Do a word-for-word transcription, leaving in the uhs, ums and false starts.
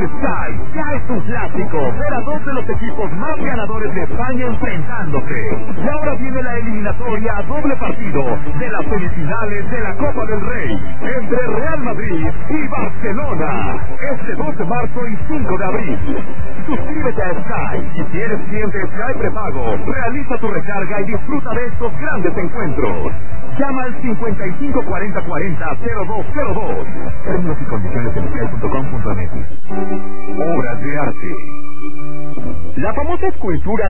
Sky ya es un clásico. Ver a dos de los equipos más ganadores de España enfrentándose. Y ahora viene la eliminatoria a doble partido de las semifinales de la Copa del Rey entre Real Madrid y Barcelona. Este dos de marzo y cinco de abril. Suscríbete a Sky y si eres cliente Sky prepago, realiza tu recarga y disfruta de estos grandes encuentros. Llama al cincuenta y cinco cuarenta cuarenta cero dos cero dos. Términos y condiciones en sky punto com punto m x. Obras de arte. La famosa escultura